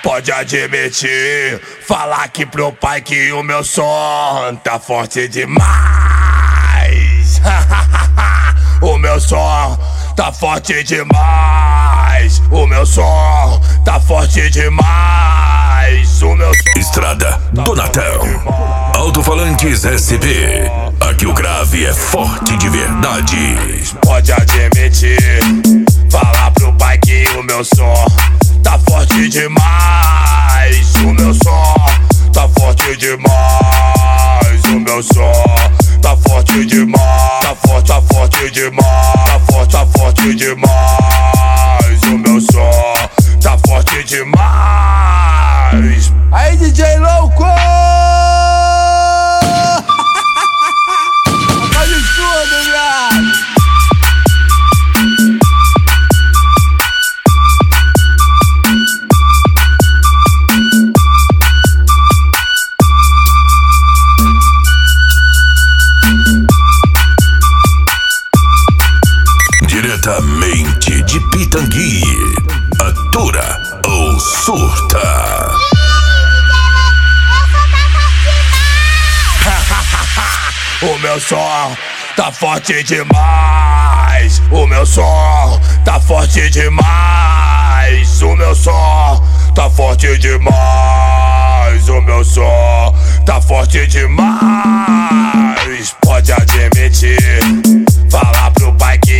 pode admitir. Falar aqui pro pai que o meu som tá forte demais. O meu som tá forte demais. O meu som tá forte demais. O meu som Estrada Donatel, Alto-falantes SP. Aqui o grave é forte de verdade. pode admitir. Falar pro pai que o meu som tá forte demais. O meu som tá forte demais. O meu som tá forte demais. Tá forte demais. Tá forte demais. O meu som tá forte demais. Aí, DJ louco! Faz tudo, viado! Diretamente de Pitangui, atura ou surta. O meu som tá forte demais. O meu som tá forte demais. O meu som tá forte demais. O meu som tá forte demais. Pode admitir. Falar pro pai que